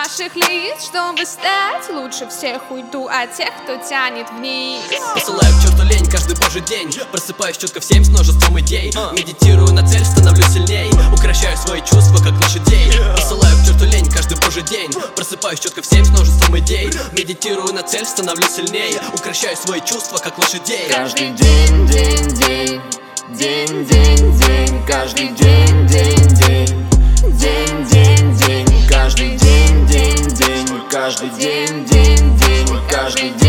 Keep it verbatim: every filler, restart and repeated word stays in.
ваших лиц. Чтобы стать лучше всех, уйду от тех, кто тянет вниз. Посылаю к черту лень каждый божий день. Просыпаюсь четко в семь с множеством идей. Медитирую на цель, становлюсь сильней. Укращаю свои чувства, как лошадей. Посылаю к черту лень каждый божий день. Просыпаюсь четко в семь с множеством идей. Медитирую на цель, становлюсь сильней. Укращаю свои чувства, как лошадей. Каждый день, день, день, день, день, день. Каждый день, день, день, день, день, день. Каждый день, день, день. Каждый день, день, день. Каждый день.